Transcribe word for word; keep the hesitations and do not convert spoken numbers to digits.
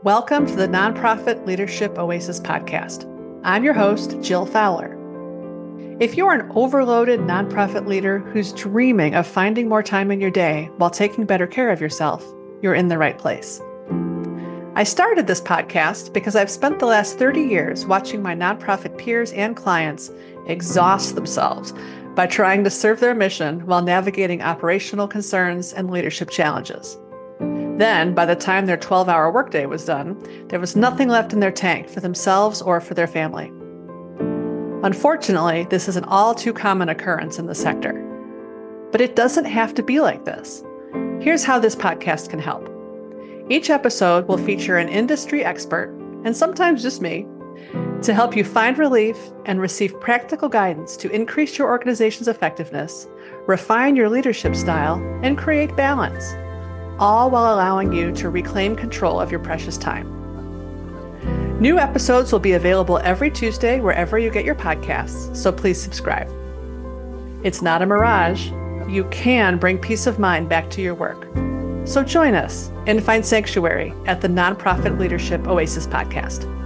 Welcome to the Nonprofit Leadership Oasis podcast. I'm your host, Jill Fowler. If you're an overloaded nonprofit leader who's dreaming of finding more time in your day while taking better care of yourself, you're in the right place. I started this podcast because I've spent the last thirty years watching my nonprofit peers and clients exhaust themselves by trying to serve their mission while navigating operational concerns and leadership challenges. Then, by the time their twelve-hour workday was done, there was nothing left in their tank for themselves or for their family. Unfortunately, this is an all too common occurrence in the sector. But it doesn't have to be like this. Here's how this podcast can help. Each episode will feature an industry expert, and sometimes just me, to help you find relief and receive practical guidance to increase your organization's effectiveness, refine your leadership style, and create balance, all while allowing you to reclaim control of your precious time. New episodes will be available every Tuesday wherever you get your podcasts, so please subscribe. It's not a mirage. You can bring peace of mind back to your work. So join us and find sanctuary at the Nonprofit Leadership Oasis podcast.